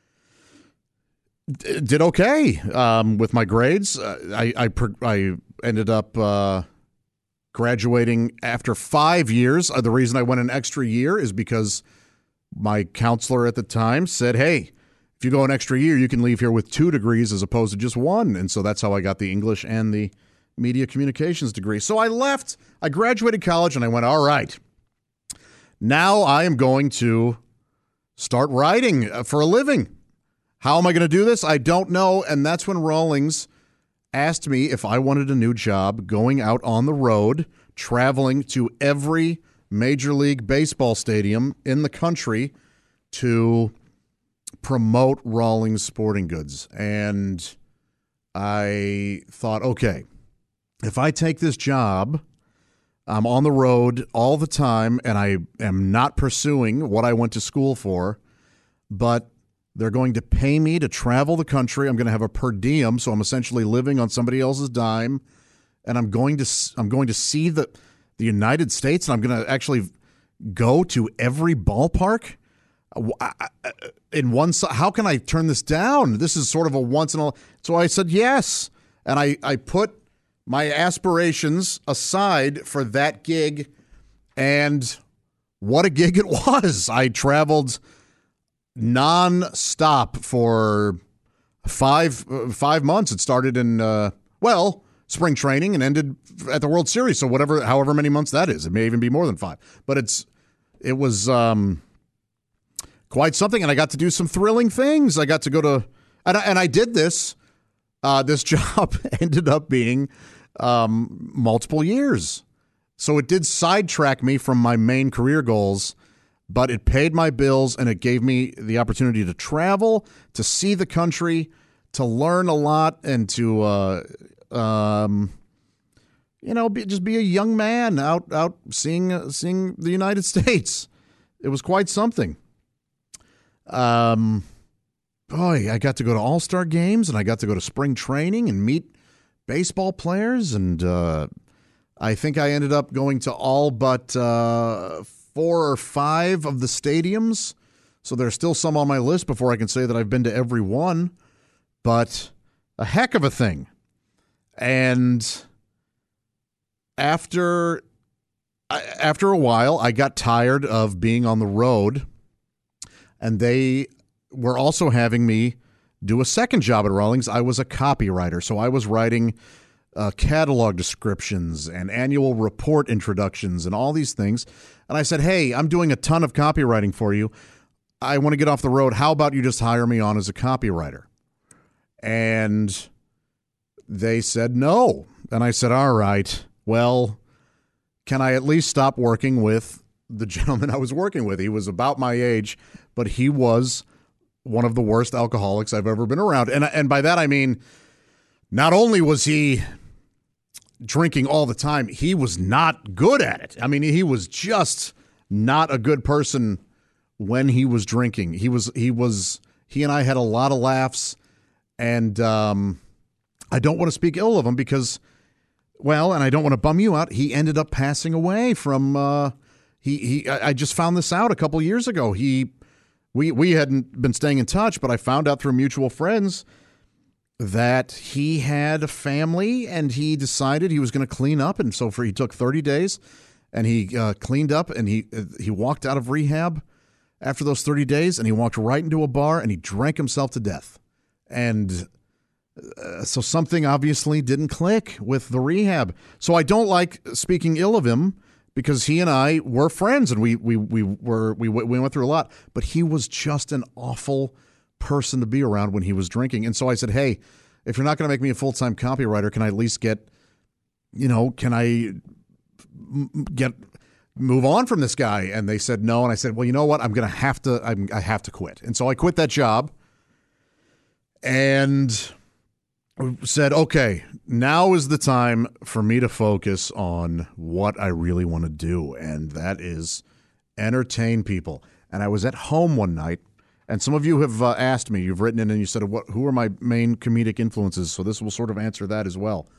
G: d- did okay um, with my grades. Uh, I, I, I ended up uh, graduating after five years. Uh, the reason I went an extra year is because my counselor at the time said, hey, if you go an extra year, you can leave here with two degrees as opposed to just one. And so that's how I got the English and the media communications degree. So I left, I graduated college, and I went, all right, now I am going to start writing for a living. How am I going to do this? I don't know. And that's when Rawlings asked me if I wanted a new job going out on the road, traveling to every Major League Baseball stadium in the country to promote Rawlings Sporting Goods. And I thought, okay, if I take this job, I'm on the road all the time, and I am not pursuing what I went to school for, but they're going to pay me to travel the country. I'm going to have a per diem, so I'm essentially living on somebody else's dime, and I'm going to I'm going to see the the United States, and I'm going to actually go to every ballpark. In one, how can I turn this down? This is sort of a once in a. So I said yes, and I I put my aspirations aside for that gig, and what a gig it was. I traveled non-stop for five uh, five months. It started in uh, well spring training and ended at the World Series. So whatever, however many months that is, it may even be more than five. But it's it was um, quite something, and I got to do some thrilling things. I got to go to and I, and I did this. Uh, this job ended up being um, multiple years. So it did sidetrack me from my main career goals, but it paid my bills, and it gave me the opportunity to travel, to see the country, to learn a lot, and to, uh, um, you know, be, just be a young man out out seeing uh, seeing the United States. It was quite something. Um, boy, I got to go to all-star games, and I got to go to spring training and meet baseball players, and uh, I think I ended up going to all but uh, four or five of the stadiums. So there's still some on my list before I can say that I've been to every one, but a heck of a thing. And after after a while, I got tired of being on the road, and they were also having me do a second job at Rawlings. I was a copywriter, so I was writing uh, catalog descriptions and annual report introductions and all these things. And I said, hey, I'm doing a ton of copywriting for you. I want to get off the road. How about you just hire me on as a copywriter? And they said no. And I said, all right, well, can I at least stop working with the gentleman I was working with? He was about my age, but he was one of the worst alcoholics I've ever been around. And and by that I mean, not only was he drinking all the time, he was not good at it. I mean, he was just not a good person when he was drinking. He was he was he and I had a lot of laughs, and um, I don't want to speak ill of him because, well, and I don't want to bum you out. He ended up passing away from. Uh, he he. I just found this out a couple years ago. He. We we hadn't been staying in touch, but I found out through mutual friends that he had a family, and he decided he was going to clean up, and so for he took thirty days, and he uh, cleaned up, and he he walked out of rehab after those thirty days, and he walked right into a bar, and he drank himself to death, and uh, so something obviously didn't click with the rehab. So I don't like speaking ill of him, because he and I were friends, and we we we were we we went through a lot. But he was just an awful person to be around when he was drinking. And so I said, "Hey, if you're not going to make me a full time copywriter, can I at least get, you know, can I get move on from this guy?" And they said no. And I said, "Well, you know what? I'm going to have to. I'm, I have to quit." And so I quit that job, and said, okay, now is the time for me to focus on what I really want to do, and that is entertain people. And I was at home one night, and some of you have uh, asked me, you've written in and you said, "What? Who are my main comedic influences?" So this will sort of answer that as well.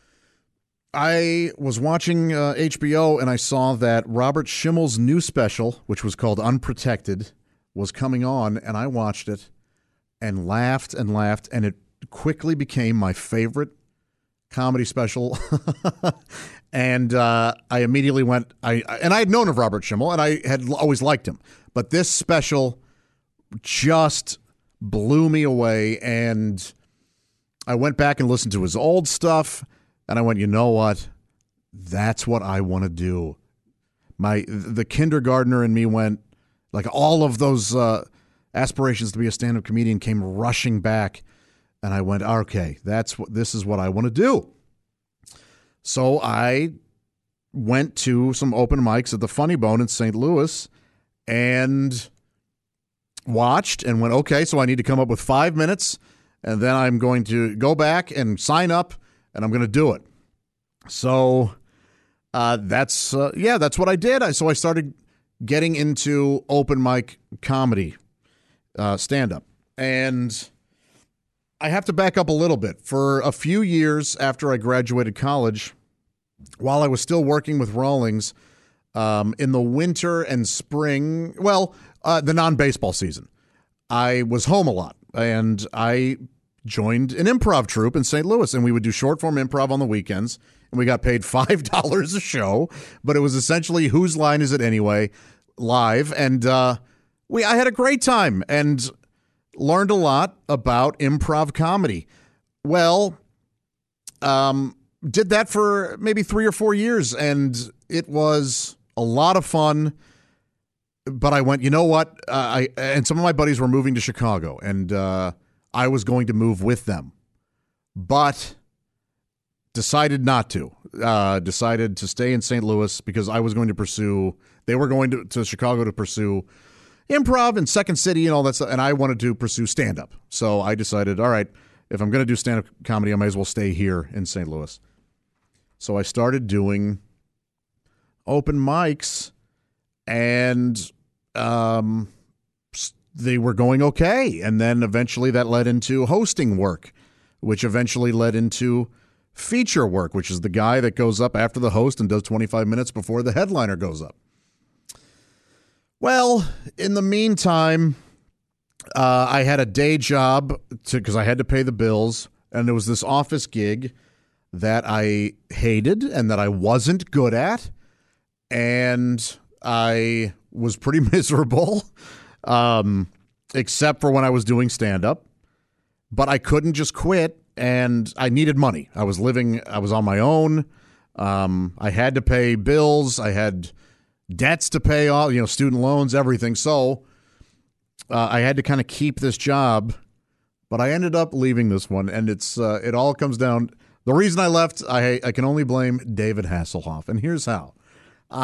G: I was watching uh, H B O, and I saw that Robert Schimmel's new special, which was called Unprotected, was coming on, and I watched it and laughed and laughed, and it quickly became my favorite comedy special. And uh, I immediately went, I and I had known of Robert Schimmel, and I had always liked him. But this special just blew me away, and I went back and listened to his old stuff, and I went, you know what? That's what I want to do. My the kindergartner in me went, like all of those uh, aspirations to be a stand-up comedian came rushing back. And I went, okay, that's what this is what I want to do. So I went to some open mics at the Funny Bone in Saint Louis and watched and went, okay, so I need to come up with five minutes, and then I'm going to go back and sign up, and I'm going to do it. So uh, that's, uh, yeah, that's what I did. I, so I started getting into open mic comedy, uh, stand-up. And I have to back up a little bit. For a few years after I graduated college, while I was still working with Rawlings, um, in the winter and spring, well, uh, the non-baseball season, I was home a lot, and I joined an improv troupe in Saint Louis, and we would do short-form improv on the weekends, and we got paid five dollars a show, but it was essentially Whose Line Is It Anyway, live, and uh, we I had a great time, and learned a lot about improv comedy. Well, um, did that for maybe three or four years, and it was a lot of fun. But I went, you know what? Uh, I and some of my buddies were moving to Chicago, and uh, I was going to move with them, but decided not to. Uh, decided to stay in Saint Louis because I was going to pursue. They were going to, to Chicago to pursue improv and Second City and all that stuff, and I wanted to pursue stand-up. So I decided, all right, if I'm going to do stand-up comedy, I might as well stay here in Saint Louis. So I started doing open mics, and um, they were going okay. And then eventually that led into hosting work, which eventually led into feature work, which is the guy that goes up after the host and does twenty-five minutes before the headliner goes up. Well, in the meantime, uh, I had a day job because I had to pay the bills, and there was this office gig that I hated and that I wasn't good at, and I was pretty miserable, um, except for when I was doing stand-up. But I couldn't just quit, and I needed money. I was living, I was on my own. Um, I had to pay bills. I had debts to pay off, you know, student loans, everything. So uh, I had to kind of keep this job, but I ended up leaving this one, and it's uh, it all comes down. The reason I left, I I can only blame David Hasselhoff, and here's how. Uh,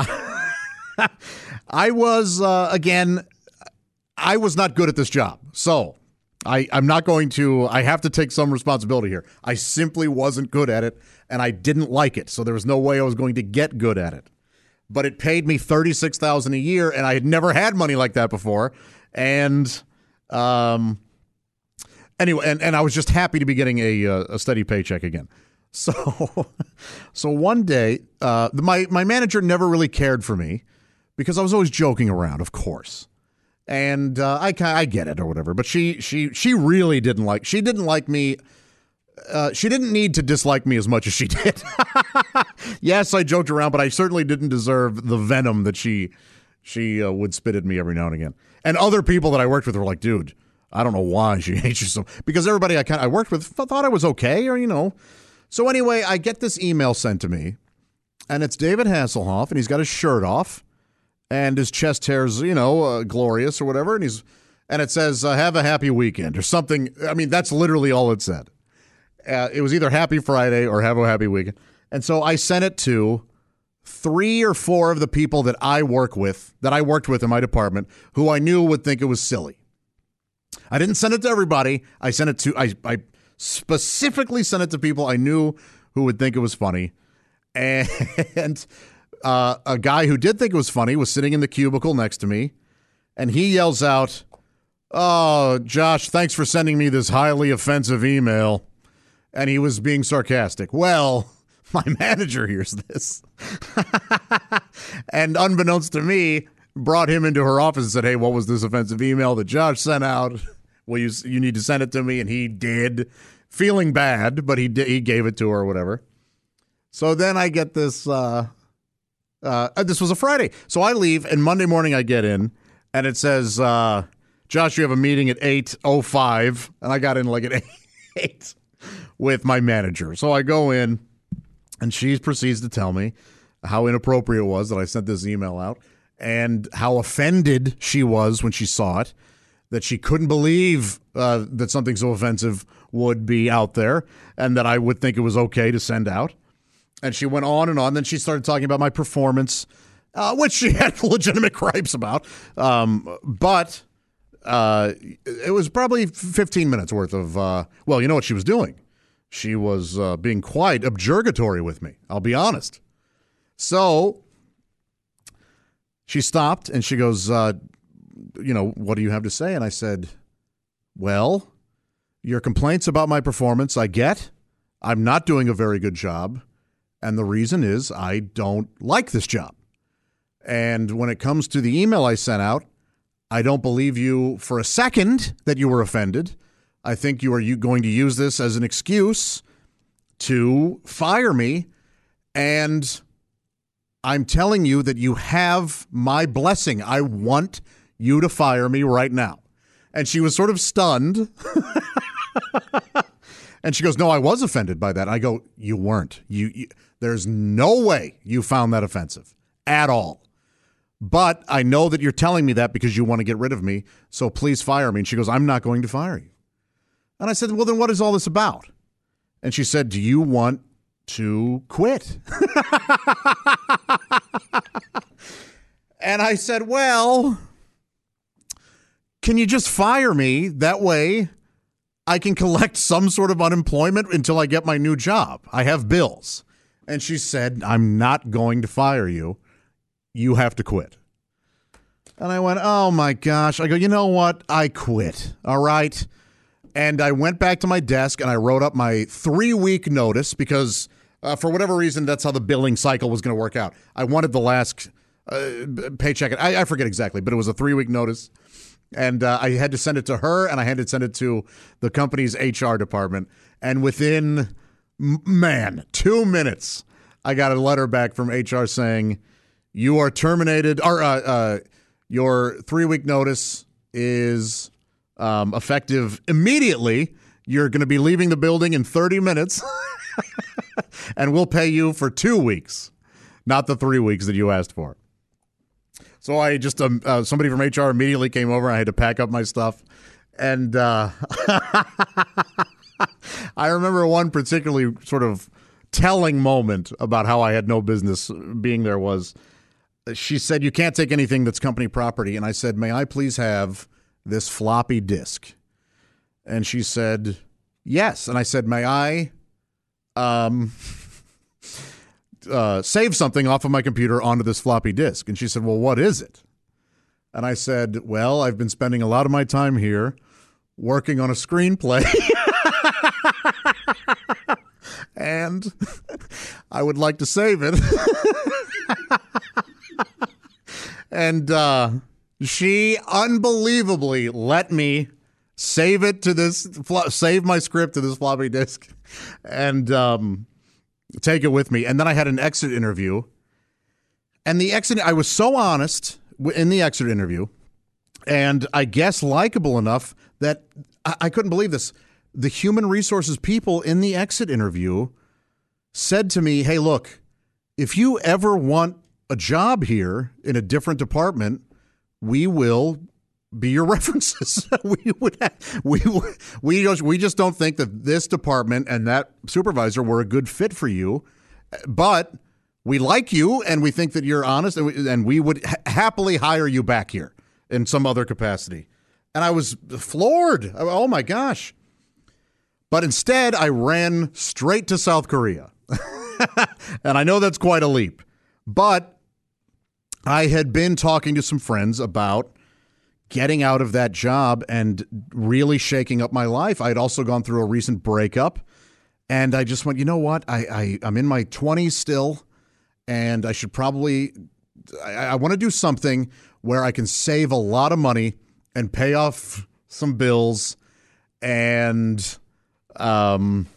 G: I was uh, again, I was not good at this job, so. I, I'm not going to, I have to take some responsibility here. I simply wasn't good at it, and I didn't like it, so there was no way I was going to get good at it. But it paid me thirty-six thousand dollars a year, and I had never had money like that before. And um, anyway, and, and I was just happy to be getting a, a steady paycheck again. So so one day, uh, my, my manager never really cared for me because I was always joking around, of course. And uh, I I get it or whatever, but she she she really didn't like she didn't like me. Uh, she didn't need to dislike me as much as she did. Yes, I joked around, but I certainly didn't deserve the venom that she she uh, would spit at me every now and again. And other people that I worked with were like, "Dude, I don't know why she hates you so." Because everybody I kind I worked with thought I was okay, or you know. So anyway, I get this email sent to me, and it's David Hasselhoff, and he's got his shirt off. And his chest hair's, you know, uh, glorious or whatever. And he's, and it says, uh, have a happy weekend or something. I mean, that's literally all it said. Uh, it was either Happy Friday or have a happy weekend. And so I sent it to three or four of the people that I work with, that I worked with in my department, who I knew would think it was silly. I didn't send it to everybody. I sent it to, I, I specifically sent it to people I knew who would think it was funny. And Uh, a guy who did think it was funny was sitting in the cubicle next to me, and he yells out, "Oh, Josh, thanks for sending me this highly offensive email." And he was being sarcastic. Well, my manager hears this, and unbeknownst to me, brought him into her office and said, "Hey, what was this offensive email that Josh sent out? Well, you you need to send it to me." And he did, feeling bad, but he did, he gave it to her or whatever. So then I get this. Uh, Uh, this was a Friday. So I leave, and Monday morning I get in, and it says, uh, Josh, you have a meeting at eight oh five, and I got in like at eight with my manager. So I go in, and she proceeds to tell me how inappropriate it was that I sent this email out, and how offended she was when she saw it, that she couldn't believe uh, that something so offensive would be out there, and that I would think it was okay to send out. And she went on and on. Then she started talking about my performance, uh, which she had legitimate gripes about. Um, but uh, it was probably fifteen minutes worth of, uh, well, you know what she was doing? She was uh, being quite objurgatory with me, I'll be honest. So she stopped and she goes, uh, you know, what do you have to say? And I said, well, your complaints about my performance, I get. I'm not doing a very good job. And the reason is I don't like this job. And when it comes to the email I sent out, I don't believe you for a second that you were offended. I think you are you going to use this as an excuse to fire me. And I'm telling you that you have my blessing. I want you to fire me right now. And she was sort of stunned. And she goes, no, I was offended by that. I go, you weren't. You, you There's no way you found that offensive at all. But I know that you're telling me that because you want to get rid of me, so please fire me. And she goes, I'm not going to fire you. And I said, well, then what is all this about? And she said, do you want to quit? And I said, well, can you just fire me? That way I can collect some sort of unemployment until I get my new job. I have bills. And she said, I'm not going to fire you. You have to quit. And I went, oh, my gosh. I go, you know what? I quit. All right. And I went back to my desk and I wrote up my three-week notice because uh, for whatever reason, that's how the billing cycle was going to work out. I wanted the last uh, paycheck. I, I forget exactly, but it was a three-week notice. And uh, I had to send it to her and I had to send it to the company's H R department. And within, man, two minutes, I got a letter back from H R saying, you are terminated, or uh, uh, your three-week notice is um, effective immediately. You're going to be leaving the building in thirty minutes, and we'll pay you for two weeks, not the three weeks that you asked for. So I just, um, uh, somebody from H R immediately came over. I had to pack up my stuff. And uh, I remember one particularly sort of telling moment about how I had no business being there was, she said, you can't take anything that's company property. And I said, may I please have this floppy disk? And she said, yes. And I said, may I um, uh, save something off of my computer onto this floppy disk? And she said, well, what is it? And I said, well, I've been spending a lot of my time here working on a screenplay. And I would like to save it. And uh, she unbelievably let me save it to this, save my script to this floppy disk and um, take it with me. And then I had an exit interview. And the exit, I was so honest in the exit interview, and I guess likable enough that I, I couldn't believe this. The human resources people in the exit interview said to me, hey, look, if you ever want a job here in a different department, we will be your references. we would have, we we just we just don't think that this department and that supervisor were a good fit for you, but we like you and we think that you're honest, and we, and we would ha- happily hire you back here in some other capacity. And I was floored. Oh my gosh. But instead, I ran straight to South Korea. And I know that's quite a leap. But I had been talking to some friends about getting out of that job and really shaking up my life. I had also gone through a recent breakup. And I just went, you know what? I, I, I'm in my twenties still. And I should probably, I, I want to do something where I can save a lot of money and pay off some bills and um,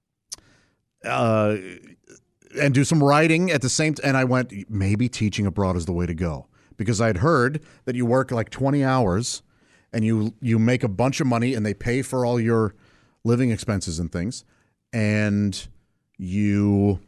G: uh, and do some writing at the same time. And I went, maybe teaching abroad is the way to go, because I'd heard that you work like twenty hours and you, you make a bunch of money and they pay for all your living expenses and things. And you,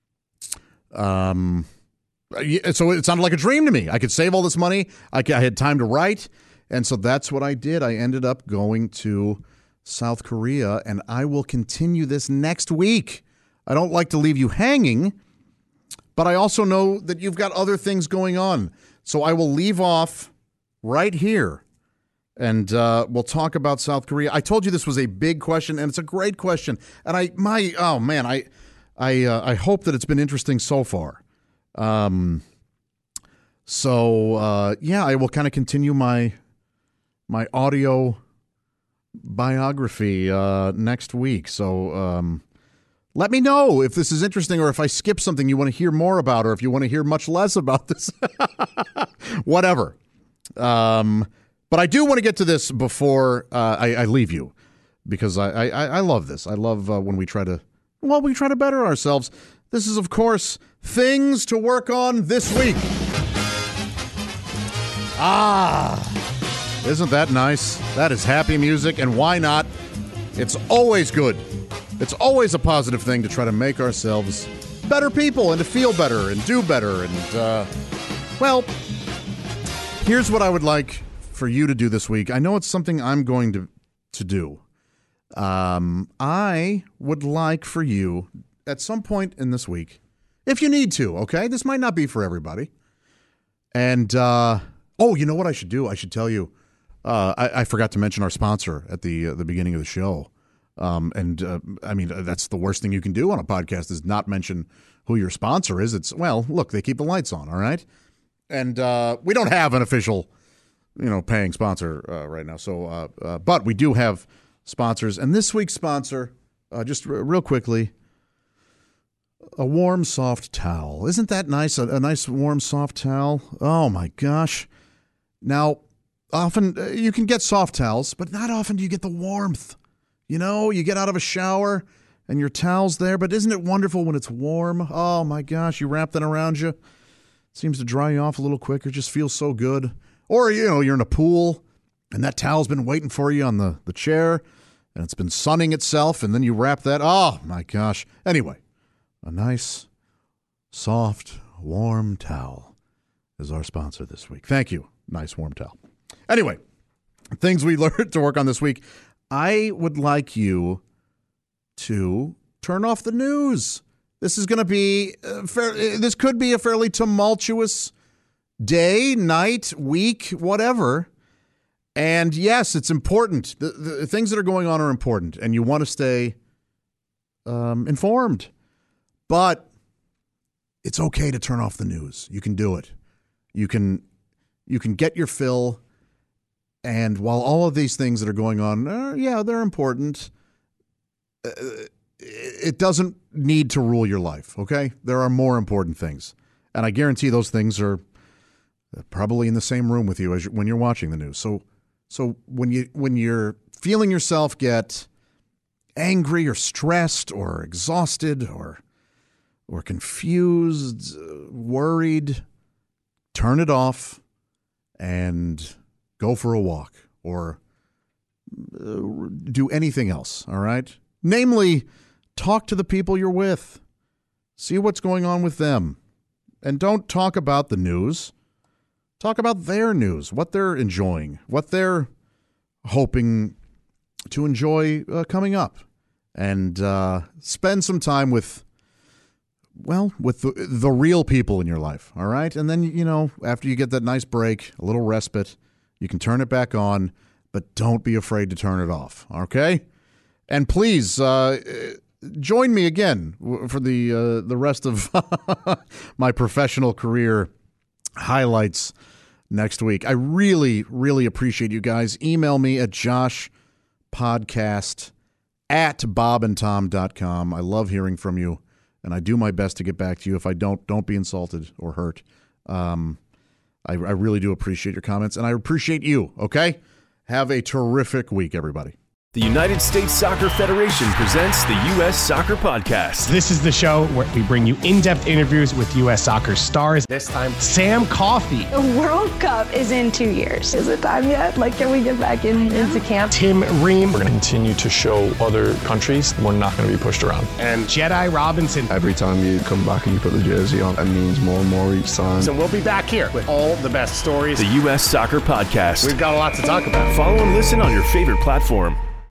G: um, so it sounded like a dream to me. I could save all this money. I, I had time to write. And so that's what I did. I ended up going to South Korea, and I will continue this next week. I don't like to leave you hanging, but I also know that you've got other things going on. So I will leave off right here, and uh, we'll talk about South Korea. I told you this was a big question, and it's a great question. And I, my, oh man, I, I, uh, I hope that it's been interesting so far. Um, so uh, yeah, I will kind of continue my my audio biography uh, next week. So um, let me know if this is interesting, or if I skip something you want to hear more about, or if you want to hear much less about this. Whatever. Um, but I do want to get to this before uh, I, I leave you, because I, I, I love this. I love uh, when we try to, well, we try to better ourselves. This is, of course, things to work on this week. Ah, isn't that nice? That is happy music, and why not? It's always good. It's always a positive thing to try to make ourselves better people and to feel better and do better. And, uh, well, here's what I would like for you to do this week. I know it's something I'm going to, to do. Um, I would like for you at some point in this week, if you need to, okay? This might not be for everybody. And, uh, oh, you know what I should do? I should tell you. Uh, I, I forgot to mention our sponsor at the uh, the beginning of the show. Um, and, uh, I mean, that's the worst thing you can do on a podcast is not mention who your sponsor is. It's, well, look, they keep the lights on, all right? And uh, we don't have an official you know, paying sponsor uh, right now. So, uh, uh, but we do have sponsors, and this week's sponsor, uh, just r- real quickly, a warm, soft towel. Isn't that nice? A, a nice, warm, soft towel. Oh my gosh! Now, often uh, you can get soft towels, but not often do you get the warmth. You know, you get out of a shower and your towel's there, but isn't it wonderful when it's warm? Oh my gosh! You wrap that around you. Seems to dry you off a little quicker. Just feels so good. Or, you know, you're in a pool and that towel's been waiting for you on the, the chair and it's been sunning itself, and then you wrap that. Oh, my gosh. Anyway, a nice, soft, warm towel is our sponsor this week. Thank you. Nice, warm towel. Anyway, things we learned to work on this week. I would like you to turn off the news. This is going to be, uh, fair, this could be a fairly tumultuous day, night, week, whatever. And yes, it's important. The, the things that are going on are important, and you want to stay um, informed. But it's okay to turn off the news. You can do it. You can, you can get your fill. And while all of these things that are going on, uh, yeah, they're important. Uh, It doesn't need to rule your life, okay? There are more important things. And I guarantee those things are probably in the same room with you as you, when you're watching the news. So so when you when you're feeling yourself get angry or stressed or exhausted or or confused, worried, turn it off and go for a walk or do anything else, all right? Namely, talk to the people you're with. See what's going on with them. And don't talk about the news. Talk about their news, what they're enjoying, what they're hoping to enjoy uh, coming up. And uh, spend some time with, well, with the, the real people in your life, all right? And then, you know, after you get that nice break, a little respite, you can turn it back on, but don't be afraid to turn it off, okay? And please, uh, join me again for the uh, the rest of my professional career highlights next week. I really, really appreciate you guys. Email me at joshpodcast at bobandtom dot com. I love hearing from you, and I do my best to get back to you. If I don't, don't be insulted or hurt. Um, I, I really do appreciate your comments, and I appreciate you, okay? Have a terrific week, everybody.
H: The United States Soccer Federation presents the U S Soccer Podcast.
I: This is the show where we bring you in-depth interviews with U S soccer stars. This time, Sam Coffey.
J: The World Cup is in two years. Is it time yet? Like, can we get back in, into camp?
I: Tim Ream.
K: We're going to continue to show other countries we're not going to be pushed around.
I: And Jedi Robinson.
L: Every time you come back and you put the jersey on, it means more and more each time.
I: So we'll be back here with all the best stories.
H: The U S Soccer Podcast.
I: We've got a lot to talk about.
H: Follow and listen on your favorite platform.